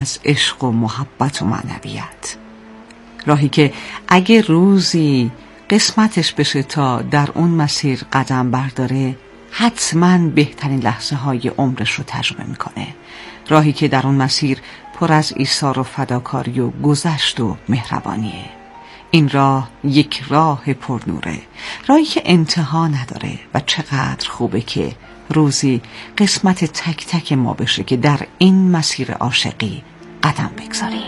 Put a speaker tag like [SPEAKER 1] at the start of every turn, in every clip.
[SPEAKER 1] از عشق و محبت و معنویت، راهی که اگه روزی قسمتش بشه تا در اون مسیر قدم برداره حتما بهترین لحظه های عمرش رو تجربه میکنه، راهی که در اون مسیر پر از ایثار و فداکاری و گذشت و مهربانیه. این راه یک راه پرنوره، راهی که انتها نداره و چقدر خوبه که روزی قسمت تک تک ما بشه که در این مسیر عاشقی قدم بگذاریم.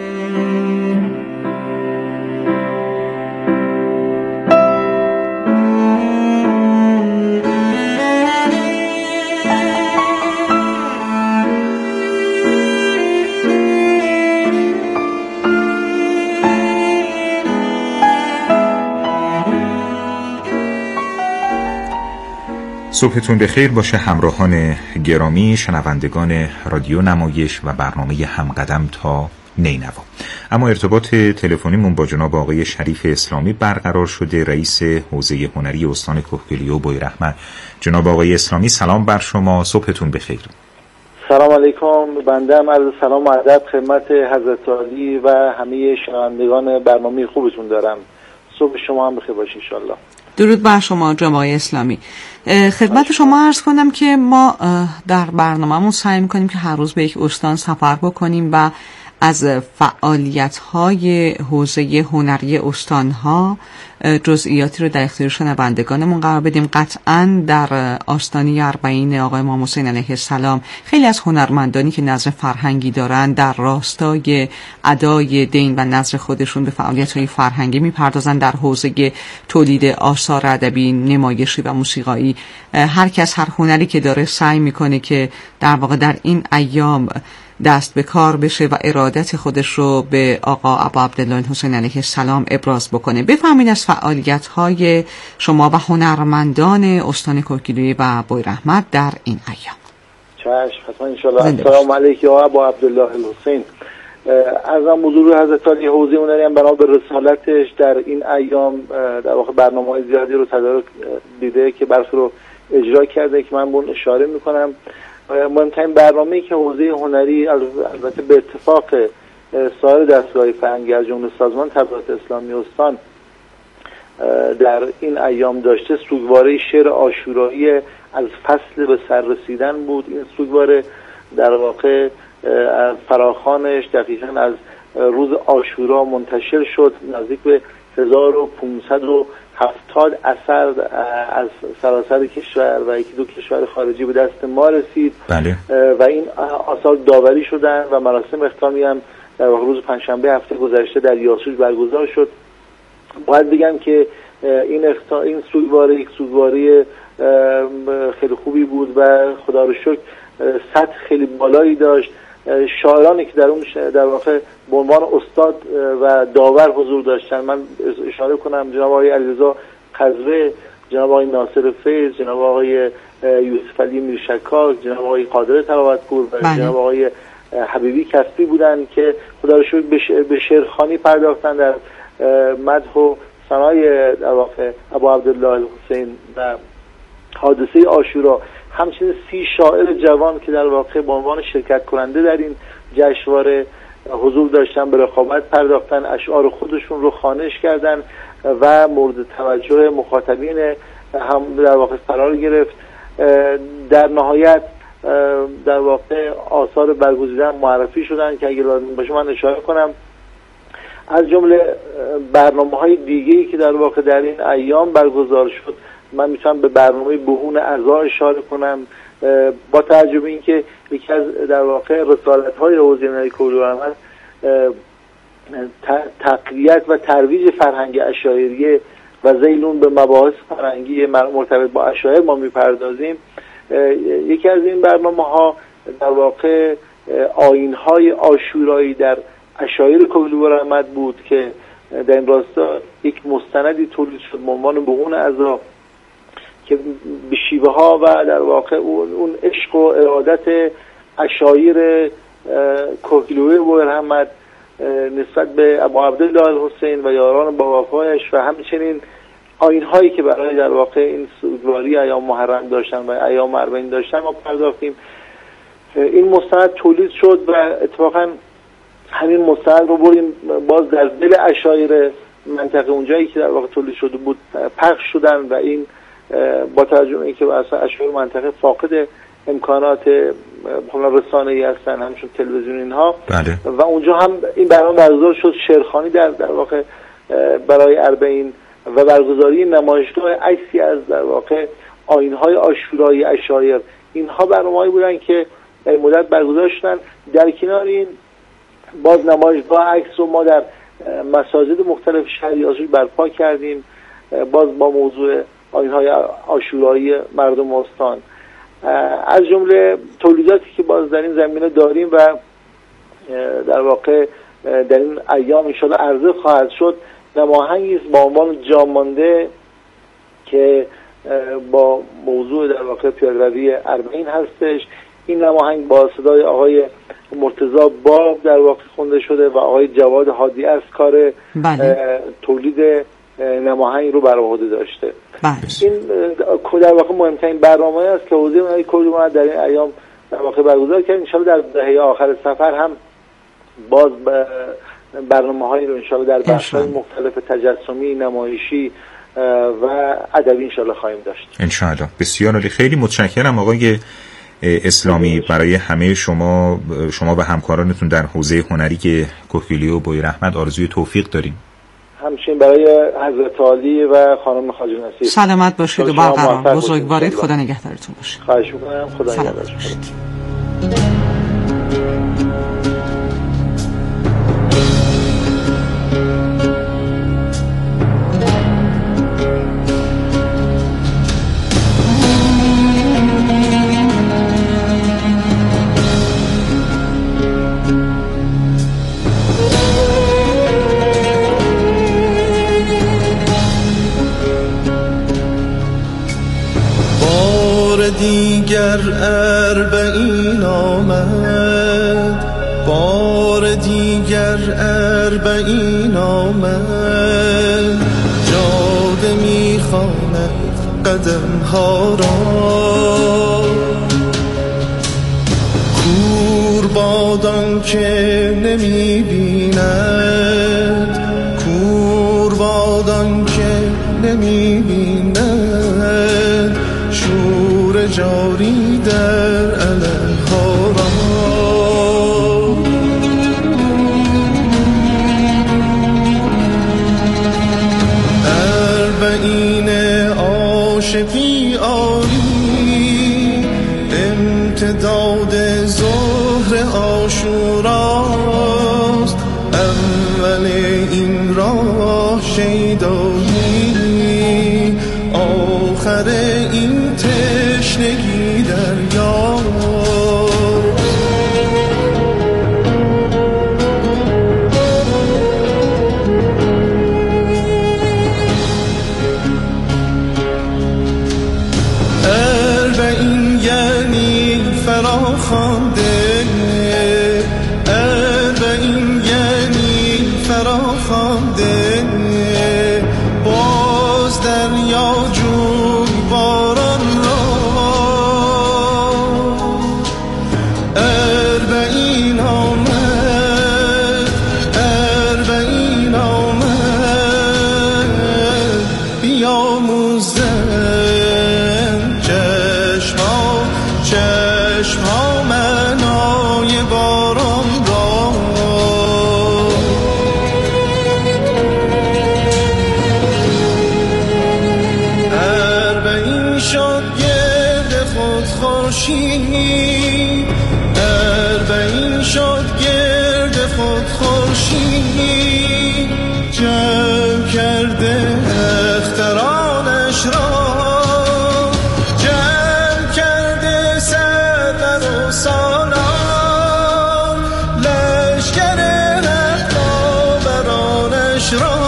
[SPEAKER 2] صبحتون بخیر باشه همراهان گرامی، شنوندگان رادیو نمایش و برنامه همقدم تا نینوا. اما ارتباط تلفنیمون با جناب آقای شریف اسلامی برقرار شده، رئیس حوزه هنری استان کهگیلویه و بویراحمد. جناب آقای اسلامی سلام بر شما، صبحتون بخیر.
[SPEAKER 3] سلام علیکم. بنده هم عرض سلام و ادب خدمت حضرت عالی و همه شنوندگان برنامه خوبتون دارم. صبح شما هم بخیر باشه ان شاء الله.
[SPEAKER 1] درود بر شما جناب آقای اسلامی. خدمت شما عرض کنم که ما در برنامه‌مون سعی می‌کنیم که هر روز به یک استان سفر بکنیم و از فعالیت‌های حوزه هنری استان‌ها جزئیاتی رو در اختیار شنوندگانمون قرار بدیم. قطعاً در آستانه 40 آقای امام حسین علیه السلام خیلی از هنرمندانی که نظر فرهنگی دارن در راستای ادای دین و نظر خودشون به فعالیت‌های فرهنگی میپردازن. در حوزه تولید آثار ادبی، نمایشی و موسیقایی هر کس هر هنری که داره سعی میکنه که در واقع در این ایام دست به کار بشه و ارادت خودش رو به آقا ابا عبدالله حسین علیه السلام ابراز بکنه. بفهمید از فعالیت‌های شما و هنرمندان استان کهگیلویه و بویراحمد در این ایام.
[SPEAKER 3] چشم، حتما ان شاء الله. السلام علیکم آقا ابا عبدالله الحسین. ارزم حضور حضرت عالی حوزه هنری هم بنا به رسالتش در این ایام در واقع برنامه‌های زیادی رو تدارک دیده که برخی رو اجرا کرده که من به اون اشاره می‌کنم. مهمترین برنامه‌ای که حوزه هنری البته به اتفاق سایر دستگاه فرهنگی از جمله سازمان تبلیغات اسلامی استان در این ایام داشته، سوگواره شعر عاشورایی از فصل به سر رسیدن بود. این سوگواره در واقع فراخوانش دقیقاً از روز عاشورا منتشر شد. نزدیک به 1570 اثر از سراسر کشور و یکی دو کشور خارجی به دست ما رسید.
[SPEAKER 2] بله.
[SPEAKER 3] و این آثار داوری شدن و مراسم اختتامی هم در واقع روز پنجشنبه هفته گذشته در یاسوج برگزار شد. باید بگم که این سوگواره یک سوگواره خیلی خوبی بود و خدا رو شکر سطح خیلی بالایی داشت. شاعرانی که در اون در واقع به عنوان استاد و داور حضور داشتن، من اشاره کنم جناب آقای علیرضا قزوه، جناب آقای ناصر فیض، جناب آقای یوسف علی میرشکاک، جناب آقای قادر تلاوتپور و جناب آقای حبیبی کسبی بودن که خدا رو شکر به شعرخوانی پرداختن در مدح و ثنای در واقع ابا عبدالله الحسین و حادثه عاشورا. همچنین 30 شاعر جوان که در واقع به عنوان شرکت کننده در این جشنواره حضور داشتن به رقابت پرداختن، اشعار خودشون رو خوانش کردن و مورد توجه مخاطبین هم در واقع قرار گرفت. در نهایت در واقع آثار برگزیده معرفی شدن که اگه لازم باشه من اشاره کنم. از جمله برنامه‌های دیگه‌ای که در واقع در این ایام برگزار شد، من میتونم به برنامه بهون عزا اشاره کنم. با توجه به اینکه یکی از در واقع رسالت‌های حوزه هنری کهگیلویه تقویت و ترویج فرهنگ اشاعریه و ذیلون به مباحث فرهنگی مرتبط با اشاعر ما میپردازیم. یکی از این برنامه‌ها در واقع آیین‌های عاشورایی در اشاعر کهگیلویه بود که در این راستا یک مستندی تولید شد به عنوان بهون عزا که به شیوه ها و در واقع اون عشق و ارادت اشاعر کهگیلویه و بویراحمد نسبت به ابا عبدالله الحسین و یاران با وفایش و همچنین آیین‌هایی که برای در واقع این سوگواری ایام محرم داشتن و ایام 40 داشتن ما پرداختیم. این مستند تولید شد و اتفاقا همین مستند رو بریم باز در دل عشایر منطقه اونجایی که در واقع تولید شده بود پخش شدن و این با توجه به اینکه اصلا عشایر منطقه فاقد امکانات رسانه‌ای هستن، همچون تلویزیون اینها،
[SPEAKER 2] بله.
[SPEAKER 3] و اونجا هم این برنامه برگزار شد. شیرخوانی در واقع برای اربعین و برگزاری نمایشگاه عکسی از در واقع آیین‌های عاشورایی عشایر، اینها برنامه‌ای بودن که در مدت برگزار شدن. در کنار این باز نمایشگاه عکس رو ما در مساجد مختلف شهر یاسوج برپا کردیم، باز با موضوع آیین‌های عاشورایی مردم استان. از جمله تولیداتی که باز در این زمینه داریم و در واقع در این ایام انشاءالله عرضه خواهد شد، نماهنگی است با عنوان جامانده که با موضوع در واقع پیاده‌روی اربعین هستش. این نماهنگ با صدای آقای مرتضی باب در واقع خونده شده و آقای جواد هادی از کار تولید نماهنگ رو بر عهده داشته. این در واقع مهمترین برنامه است که حوزه هنری کرد ما در این ایام در واقع برگزار کردیم. انشاءالله در دهه آخر سفر هم باز برنامه‌هایی رو انشاءالله در بخش‌های مختلف تجسمی، نمایشی و ادبی انشاءالله خواهیم داشت.
[SPEAKER 2] انشاءالله. بسیار عالی. خیلی متشکرم آقای اسلامی برای همه شما و همکارانتون در حوزه هنری که کوکیلی و بوی رحمت آرزوی توفیق داریم.
[SPEAKER 3] همچنین برای حضرت عالی و خانم خواجه نصیر
[SPEAKER 1] سلامت باشید و برقرار بزرگوارید. خدا نگهدارتون باشه.
[SPEAKER 3] خواهش می‌کنم. خدا نگهدارتون باشه.
[SPEAKER 4] دیگر اربعین آمد، بار دیگر اربعین آمد، جاده میخواند قدم ها را، کور بادان که نمیبیند، کور بادان که نمیبیند، جاری در علمها را. اربعین عاشقی آری، امتداد ظهر عاشوراست، اول این راه شیدایی، آخر این تشنگی دریا. اربعین یعنی فراخوانده، اربعین یعنی فراخوانده، باز دریا جوی باران را. اربعین آمد، اربعین آمد، بیاموزن چشمها، چشمها معنای باران را. اربعین شد گرد خود خورشید، اربعین شد گرد خود خورشید، جمع کرده اخترانش را، جمع کرده سرور و سالار، لشکر رهبرانش را.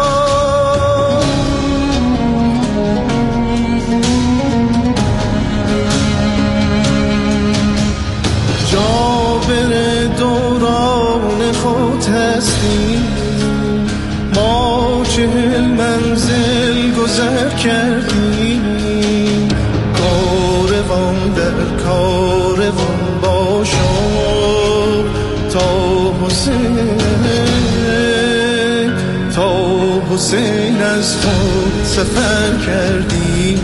[SPEAKER 4] جابر دوران خود هستیم، ما 40 منزل گذر کردیم، کاروان در کاروان با حسین، تا حسین از خود سفر کردی.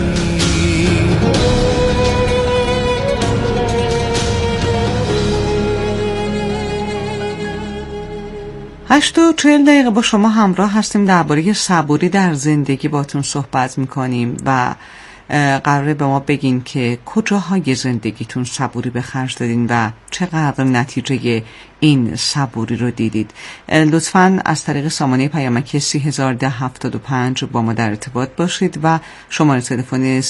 [SPEAKER 1] 8:40 با شما همراه هستیم. درباره صبوری در زندگی باتون صحبت میکنیم و قراره به ما بگین که کجاهای زندگیتون صبوری به خرج دادین و چقدر نتیجه این صبوری رو دیدید. لطفاً از طریق سامانه پیامکی 301075 با ما در ارتباط باشید و شماره تلفن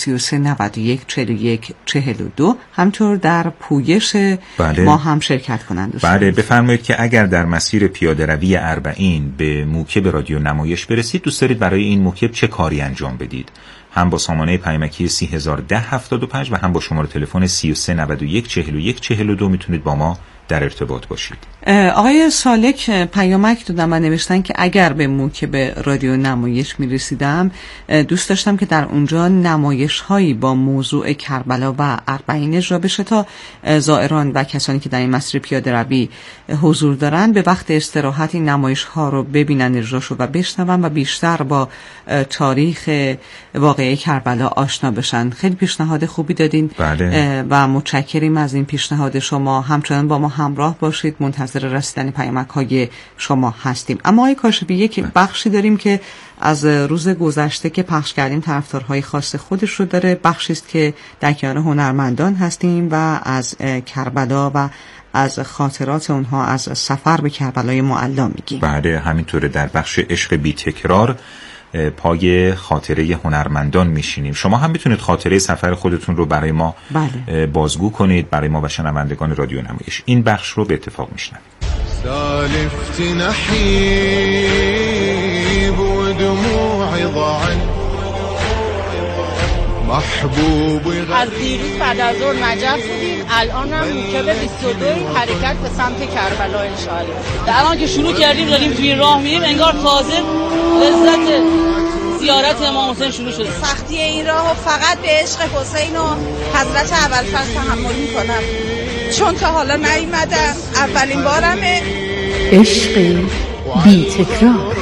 [SPEAKER 1] 33914142 همطور در پویش ما هم شرکت کنند.
[SPEAKER 2] بله، بفرمایید که اگر در مسیر پیاده روی اربعین به موکب رادیو نمایش برسید، دوست دارید برای این موکب چه کاری انجام بدید؟ هم با سامانه پیامکی 301075 و هم با شماره تلفن 33914142 میتونید با ما در ارتباط باشید.
[SPEAKER 1] آقای سالک پیامک دادم و نوشتن که اگر به موکب رادیو نمایش میرسیدم دوست داشتم که در اونجا نمایش هایی با موضوع کربلا و اربعین اجرا بشه تا زائران و کسانی که در این مسیر پیاده روی حضور دارن به وقت استراحت این نمایش ها رو ببینن، اجراشو و بشنون و بیشتر با تاریخ واقعی کربلا آشنا بشن. خیلی پیشنهاد خوبی دادین.
[SPEAKER 2] بله.
[SPEAKER 1] و متشکریم از این پیشنهاد شما. همچنان با ما همراه باشید، منتظر رسیدن پیامک های شما هستیم. اما آقای کاشفی یک بخشی داریم که از روز گذشته که پخش کردیم طرفدارهای خاص خودش رو داره. بخشی است که در کنار هنرمندان هستیم و از کربلا و از خاطرات اونها از سفر به کربلای معلا میگیم.
[SPEAKER 2] بله، همینطوره. در بخش عشق بی تکرار پای خاطره هنرمندان میشینیم. شما هم میتونید خاطره سفر خودتون رو برای ما بازگو کنید، برای ما و شنوندگان رادیو نمایش. این بخش رو به اتفاق میشنویم.
[SPEAKER 4] سالفت نحيب ودموعي ضاعت محبوبي.
[SPEAKER 5] از دیروز بعد از ظهر نجف بودیم، الان هم موکب 22 حرکت به سمت کربلا انشاءالله.
[SPEAKER 6] الان که شروع کردیم داریم توی راه میریم، انگار تازه لذت زیارت امام حسین شروع شده.
[SPEAKER 5] سختی این راهو فقط به عشق حسین و حضرت ابوالفضل تحمل میکنم، چون تا حالا نیومدم، اولین بارمه.
[SPEAKER 7] عشق بی تکرار.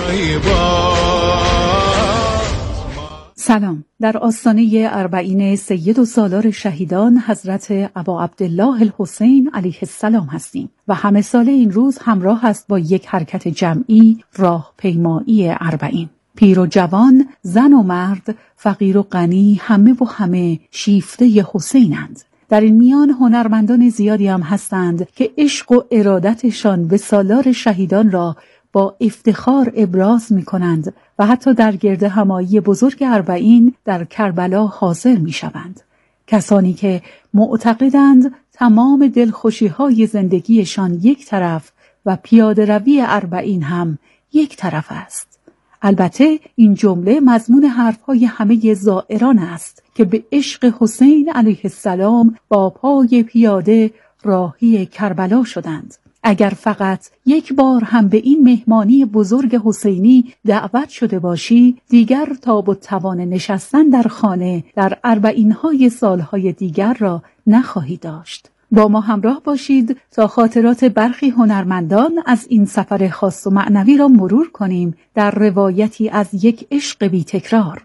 [SPEAKER 7] سلام. در آستانه اربعین سید و سالار شهیدان حضرت ابا عبدالله الحسین علیه السلام هستیم و همه سال این روز همراه است با یک حرکت جمعی راهپیمایی اربعین. پیر و جوان، زن و مرد، فقیر و غنی، همه و همه شیفته حسینند. در این میان هنرمندان زیادی هم هستند که عشق و ارادتشان به سالار شهیدان را با افتخار ابراز می کنند و حتی در گرد همایی بزرگ اربعین در کربلا حاضر می شوند. کسانی که معتقدند تمام دلخوشی های زندگیشان یک طرف و پیاده روی اربعین هم یک طرف است. البته این جمله مضمون حرفهای همه زائران است که به عشق حسین علیه السلام با پای پیاده راهی کربلا شدند. اگر فقط یک بار هم به این مهمانی بزرگ حسینی دعوت شده باشی، دیگر تاب و توان نشستن در خانه در اربعین‌های سالهای دیگر را نخواهی داشت. با ما همراه باشید تا خاطرات برخی هنرمندان از این سفر خاص و معنوی را مرور کنیم در روایتی از یک عشق بی تکرار.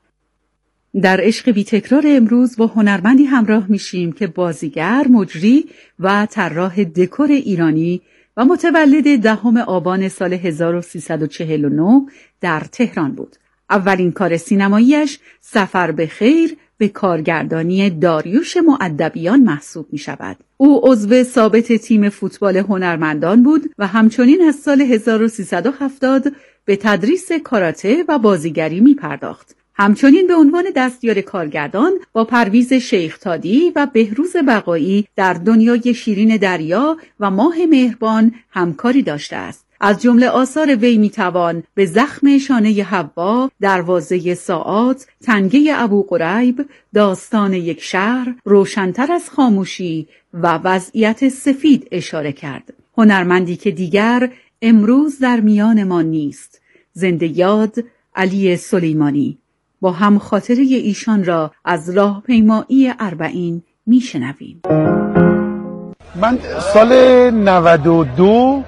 [SPEAKER 7] در عشق بی تکرار امروز با هنرمندی همراه میشیم که بازیگر، مجری و طراح دکور ایرانی و متولد 10 آبان سال 1349 در تهران بود. اولین کار سینماییش سفر به خیر به کارگردانی داریوش مؤدبیان محسوب می شود. او عضو ثابت تیم فوتبال هنرمندان بود و همچنین از سال 1370 به تدریس کاراته و بازیگری می پرداخت. همچنین به عنوان دستیار کارگردان با پرویز شیختادی و بهروز بقایی در دنیای شیرین دریا و ماه مهربان همکاری داشته است. از جمله آثار وی میتوان به زخم شانه حوا، دروازه ساعات، تنگه ابو قریب، داستان یک شهر، روشنتر از خاموشی و وضعیت سفید اشاره کرد. هنرمندی که دیگر امروز در میان ما نیست. زنده یاد علی سلیمانی. با هم خاطره ایشان را از راهپیمایی اربعین میشنویم.
[SPEAKER 8] من سال 92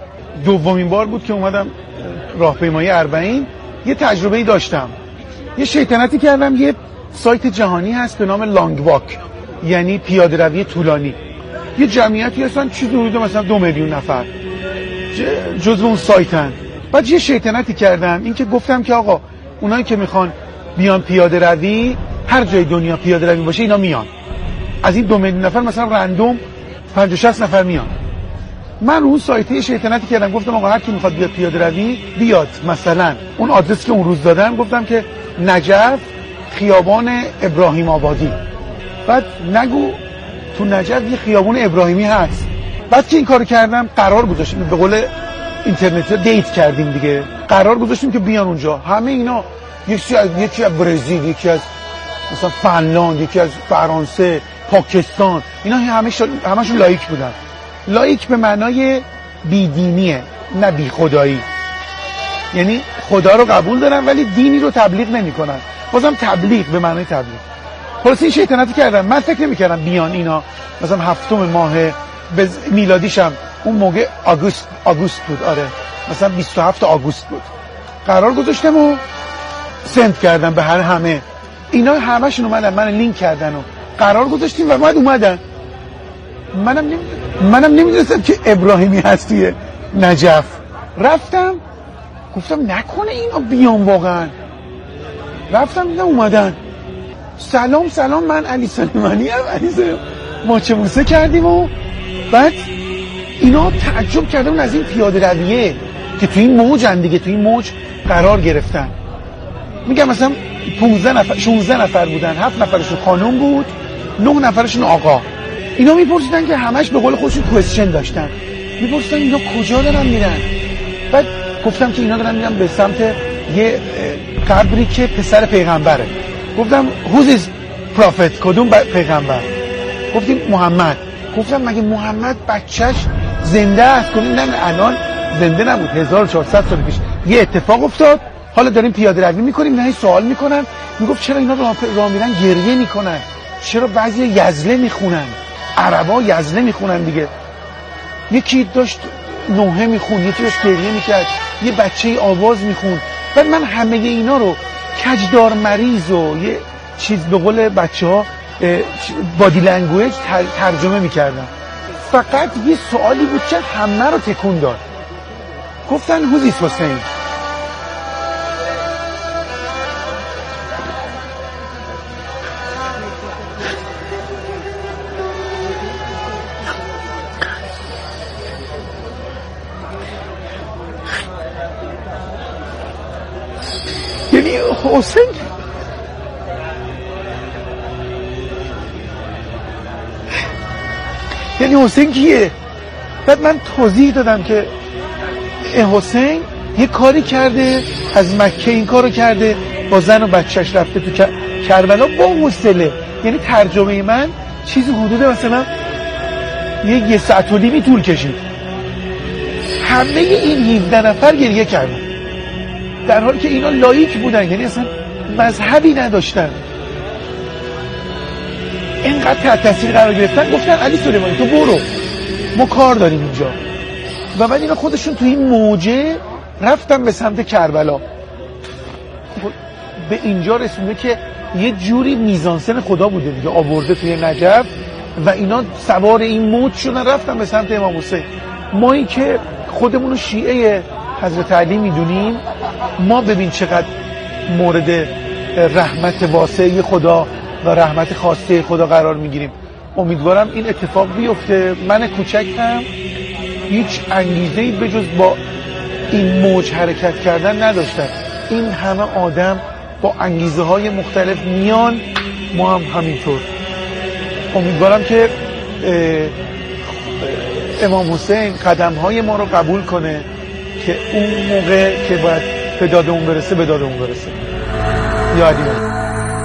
[SPEAKER 8] دومین بار بود که اومدم راهپیمایی اربعین. یه تجربه‌ای داشتم، یه شیطنتی کردم. یه سایت جهانی هست به نام لانگ واک، یعنی پیاده روی طولانی. یه جمعیتی هستن چیزی حدود مثلا 2 میلیون نفر جزو اون سایتن. بعد یه شیطنتی کردم، این که گفتم که آقا اونایی که میخوان بیان پیاده روی، هر جای دنیا پیاده روی باشه اینا میان. از این 2 میلیون نفر مثلا رندوم 50-60 نفر میان. من اون سایت شیطنتی کردم، گفتم آقا هر کی میخواد بیاد پیاده روی بیاد. مثلا اون آدرسی که اون روز دادم گفتم که نجف خیابان ابراهیم آبادی. بعد نگو تو نجف یه خیابان ابراهیمی هست. بعد که این کارو کردم قرار گذاشتیم، به قول اینترنتی دیت کردیم دیگه، قرار گذاشتیم که بیان اونجا. همه اینا یکی از برزیل، یکی از مثلا فنلاند، یکی از فرانسه، پاکستان، اینا همشون لایک بودن. لایک به معنای بیدینیه، نه بی خدایی. یعنی خدا رو قبول دارن ولی دینی رو تبلیغ نمی‌کنن. بازم تبلیغ به معنای تبلیغ. خلاص این شیطنتی کردم. من فکر نمی‌کردم بیان اینا. مثلا 7 ماه میلادیشم اون موقع آگوست بود. آره مثلا 27 آگوست بود. قرار گذاشتم و سند کردم به همه. اینا همشون اومدن من لینک کردن و قرار گذاشتیم و بعد اومدن. منم نمیدونستم که ابراهیمی هست توی نجف. رفتم گفتم نکنه اینا بیان واقعا. رفتم دیدم اومدن. سلام من علی سلیمانی ام. ماچه موسه کردیم و بعد اینا تعجب کردن از این پیاده رویه که توی این موجن دیگه، توی این موج قرار گرفتن. میگم مثلا 15 نفر 16 نفر بودن، 7 نفرشون خانم بود، 9 نفرشون آقا. اینا میپرسیدن که همش به قول خودشون کوئسچن داشتن، میپرسیدن اینا کجا دارن میرن. بعد گفتم که اینا دارن میرن به سمت یه قبری که پسر پیغمبره. گفتم who's is prophet، کدوم پیغمبر؟ گفتیم محمد. گفتم مگه محمد بچهش زنده است؟ گفتیم نه الان زنده نبود، 1400 سال پیش یه اتفاق افتاد، حالا داریم پیاده روی میکنیم. نه سوال میکنن، میگفت چرا اینا راه میرن گریه میکنن؟ چرا بعضی یزله میخونن؟ عربا یزله میخونن دیگه. یکی داشت نوحه میخون، یکی داشت گریه میکرد، یه بچه آواز میخون. بعد من همه اینا رو کجدار مریض و یه چیز به قول بچه ها بادی لنگویج ترجمه میکردم. فقط یه سوالی بود که همه رو تکون داد. گفتن حسین حسین. یعنی حسین کیه؟ بعد من توضیح دادم که حسین یه کاری کرده، از مکه این کارو کرده، با زن و بچهش رفته تو کربلا با حوصله. یعنی ترجمه من چیزی حدود مثلا یه ساعت و نیمی طول کشید. همه این 17 نفر گریه کردن در حالی که اینا لایک بودن، یعنی اصلا مذهبی نداشتن. اینقدر تحت تاثیر قرار گرفتن. گفتن علی سلیمانی تو برو، ما کار داریم اینجا. و بعد اینا خودشون تو این موجه رفتن به سمت کربلا. به اینجا رسونده که یه جوری میزانسن خدا بوده دیگه، آورده توی نجف و اینا سوار این موج شدن رفتن به سمت امام حسین. ما این که خودمونو شیعه حضرت علی میدونیم، ما ببین چقدر مورد رحمت واسعه خدا و رحمت خاصه خدا قرار میگیریم. امیدوارم این اتفاق بیفته. من کوچکم هیچ انگیزه‌ای به جز با این موج حرکت کردن نداشتم. این همه آدم با انگیزه های مختلف میان، ما هم همینطور. امیدوارم که امام حسین قدم های ما رو قبول کنه که اون موقع که باید به داد اون برسه به داد اون برسه. یادیم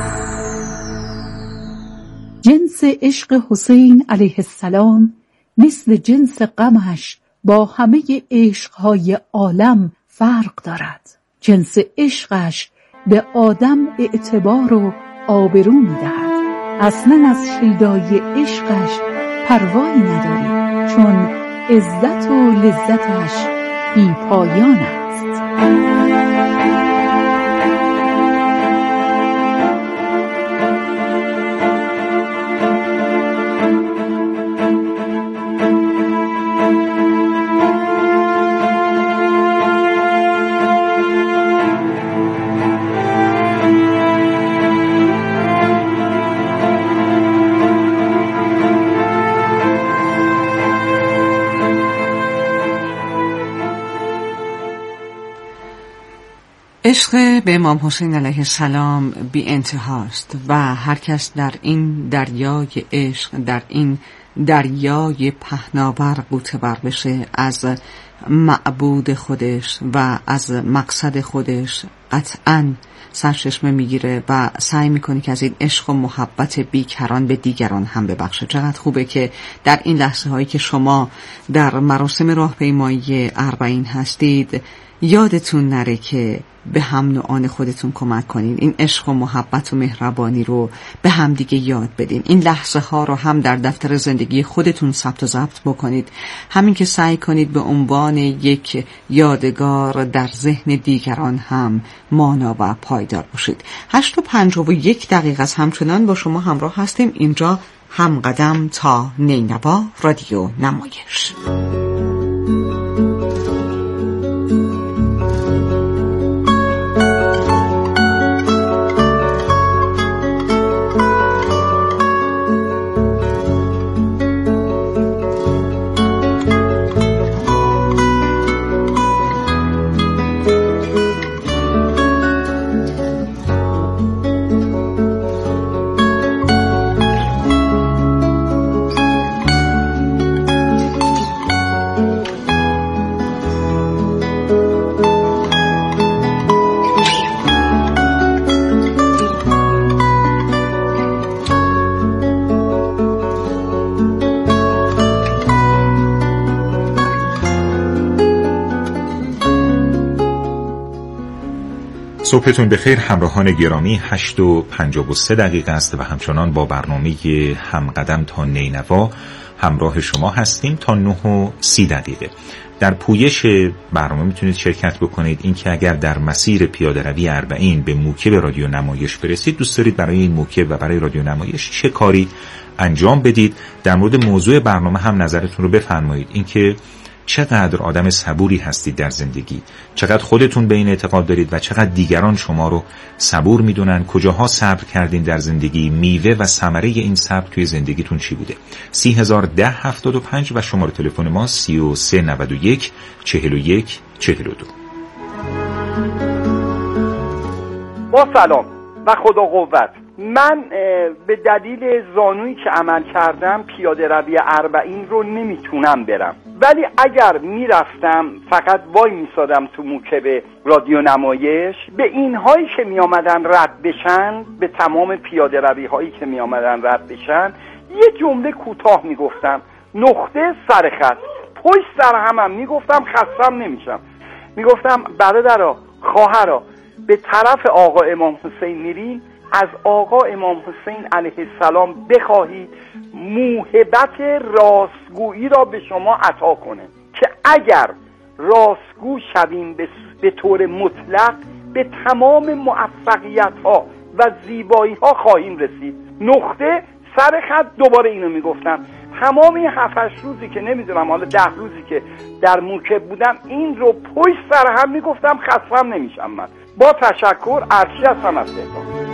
[SPEAKER 7] جنس عشق حسین علیه السلام مثل جنس غمش با همه عشقهای عالم فرق دارد. جنس عشقش به آدم اعتبار و آبرو می‌دهد. اصلا از شیدای عشقش پروایی نداری، چون عزت و لذتش بی پایان است.
[SPEAKER 1] عشق به امام حسین علیه السلام بی انتهاست و هر کس در این دریای عشق، در این دریای پهناور غوطه بر بشه، از معبود خودش و از مقصد خودش قطعاً سرچشمه میگیره و سعی میکنه که از این عشق و محبت بیکران به دیگران هم ببخشه. چقدر خوبه که در این لحظه هایی که شما در مراسم راهپیمایی 40 هستید یادتون نره که به هم نوعان خودتون کمک کنین، این عشق و محبت و مهربانی رو به هم دیگه یاد بدین، این لحظه ها رو هم در دفتر زندگی خودتون ثبت و ضبط بکنید، همین که سعی کنید به عنوان یک یادگار در ذهن دیگران هم مانا و پایدار باشید. 8:51 از همچنان با شما همراه هستیم. اینجا همقدم تا نینوا رادیو نمایش.
[SPEAKER 2] صبحتون بخیر همراهان گرامی. 8:53 است و همچنان با برنامه همقدم تا نینوا همراه شما هستیم تا 9:30. در پویش برنامه میتونید شرکت بکنید. این که اگر در مسیر پیاده روی 40 به موکب رادیو نمایش برسید، دوست دارید برای این موکب و برای رادیو نمایش چه کاری انجام بدید، در مورد موضوع برنامه هم نظرتون رو بفرمایید. این که چقدر آدم صبوری هستید در زندگی، چقدر خودتون به این اعتقاد دارید و چقدر دیگران شما رو صبور میدونن، کجاها صبر کردین در زندگی، میوه و ثمره این صبر توی زندگیتون چی بوده. 301075 و شماره تلفن ما 3391 41 42.
[SPEAKER 9] با سلام و خدا قوت. من به دلیل زانویی که عمل کردم پیاده روی 40 رو نمیتونم برم، ولی اگر میرفتم فقط وای میسادم تو موکب رادیو نمایش، به اینهایی که میامدن رد بشن، به تمام پیاده روی هایی که میامدن رد بشن، یه جمله کوتاه میگفتم: نقطه سر خط. پشت سر همم میگفتم، خستم نمیشم. میگفتم برادرها، خواهرها، به طرف آقا امام حسین میرین، از آقا امام حسین علیه السلام بخواهید موهبت راستگویی را به شما عطا کنه که اگر راستگو شویم به طور مطلق به تمام موفقیت ها و زیبایی ها خواهیم رسید. نقطه سر خط. دوباره اینو میگفتم تمام این 7-8 روزی که نمیدونم، حالا 10 روزی که در موکب بودم، این رو پشت سر هم میگفتم، خستم نمیشم. من با تشکر، ارشی هستم از تهران.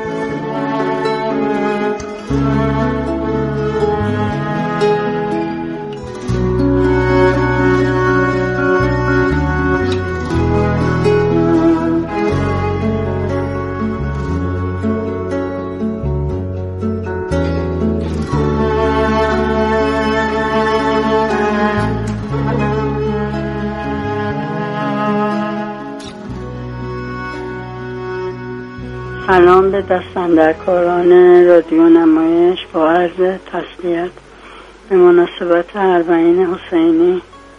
[SPEAKER 10] سلام به دستاندرکاران رادیو نمایش. با عرض تسلیت به مناسبت 40 حسینی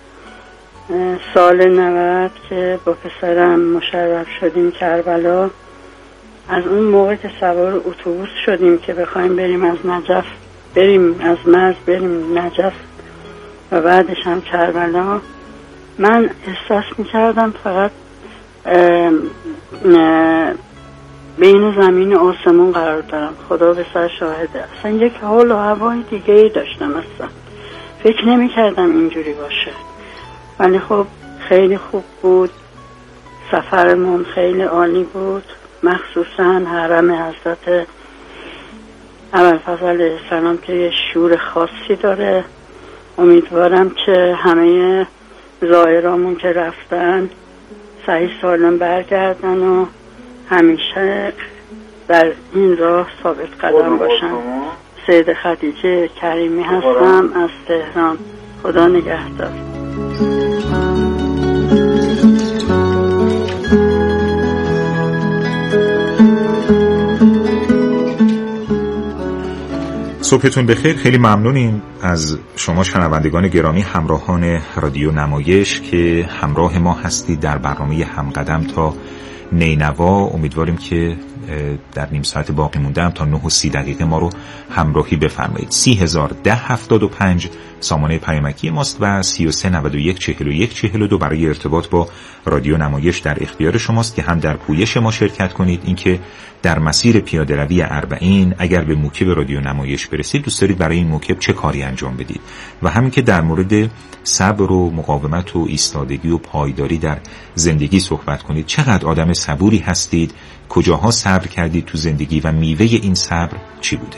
[SPEAKER 10] سال 90 که با پسرم مشرف شدیم کربلا. از اون موقع که سوار اتوبوس شدیم که بخوایم بریم از نجف، بریم از مرز بریم نجف و بعدش هم کربلا، من احساس میکردم فقط بین زمین و آسمون قرار دارم. خدا به سر شاهده، اصلا یک حال و هوای دیگه ای داشتم. اصلا فکر نمی کردم اینجوری باشه، ولی خب خیلی خوب بود. سفرمون خیلی عالی بود، مخصوصا حرم حضرت ابوالفضل علیه السلام که یه شور خاصی داره. امیدوارم که همه زائرامون که رفتن صحیح سالم برگردن و همیشه در این راه ثابت قدم باشن. سید خدیجه کریمی هستم از تهران. خدا نگهدار.
[SPEAKER 2] صبحتون بخیر. خیلی ممنونیم از شما شنوندگان گرامی، همراهان رادیو نمایش که همراه ما هستید در برنامه همقدم تا نینوا. امیدواریم که در نیم ساعت باقی مونده هم تا 9:30 ما رو همراهی بفرمایید. 301075 سامانه پیامکی ماست و 33914142 برای ارتباط با رادیو نمایش در اختیار شماست که هم در پویش ما شرکت کنید، اینکه در مسیر پیاده روی اربعین اگر به موکب رادیو نمایش برسید دوست دارید برای این موکب چه کاری انجام بدید، و همین که در مورد صبر و مقاومت و ایستادگی و پایداری در زندگی صحبت کنید. چقدر آدم صبوری هستید، کجاها صبر کردید تو زندگی و میوه این صبر چی بوده؟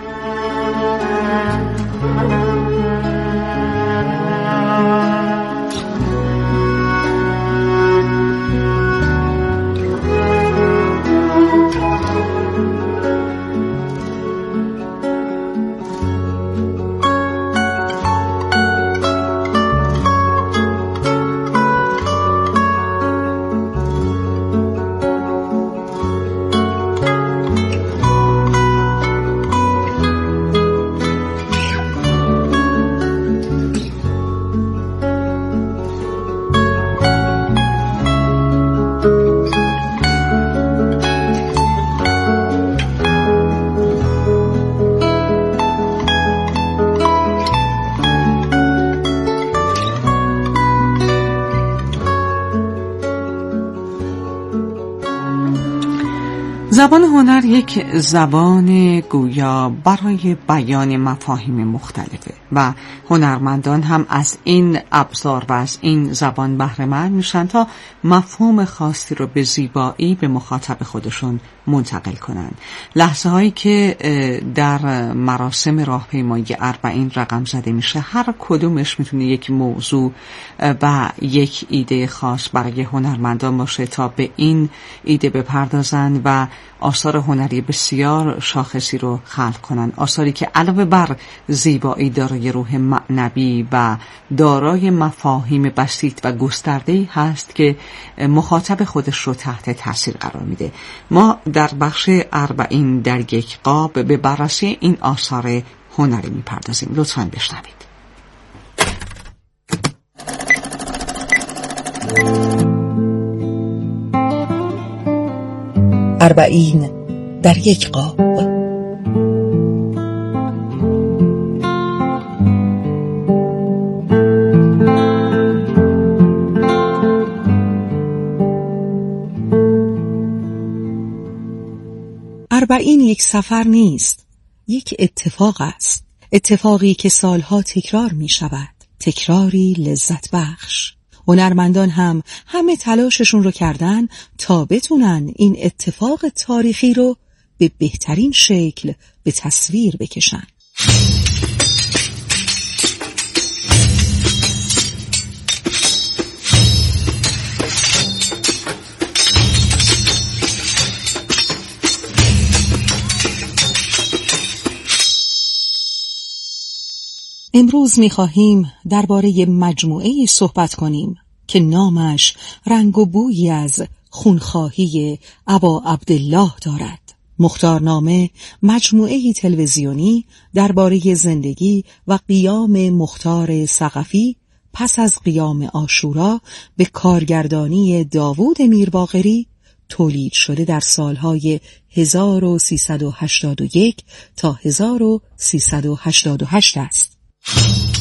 [SPEAKER 1] زبان هنر یک زبان گویا برای بیان مفاهیم مختلفه و هنرمندان هم از این ابزار و از این زبان بهره مند میشن تا مفهوم خاصی رو به زیبایی به مخاطب خودشون منتقل کنن. لحظه هایی که در مراسم راهپیمایی اربعین رقم زده میشه، هر کدومش میتونه یک موضوع و یک ایده خاص برای هنرمندان باشه تا به این ایده بپردازن و آثار هنری بسیار شاخصی رو خلق کنن. آثاری که علاوه بر زیبایی دارای روح معنوی و دارای مفاهیم بسیط و گسترده‌ای هست که مخاطب خودش رو تحت تاثیر قرار میده. ما در بخش اربعین در یک قاب به بررسی این آثار هنری میپردازیم. لطفاً بشنوید.
[SPEAKER 11] اربعین در یک قاب. اربعین یک سفر نیست، یک اتفاق است. اتفاقی که سالها تکرار می شود، تکراری لذت بخش. هنرمندان هم همه تلاششون رو کردن تا بتونن این اتفاق تاریخی رو به بهترین شکل به تصویر بکشن. امروز می‌خواهیم درباره مجموعه‌ای صحبت کنیم که نامش رنگ و بویی از خونخواهی ابا عبدالله دارد. مختارنامه مجموعه‌ای تلویزیونی درباره زندگی و قیام مختار ثقفی پس از قیام عاشورا به کارگردانی داوود میرباقری تولید شده در سالهای 1381 تا 1388 است.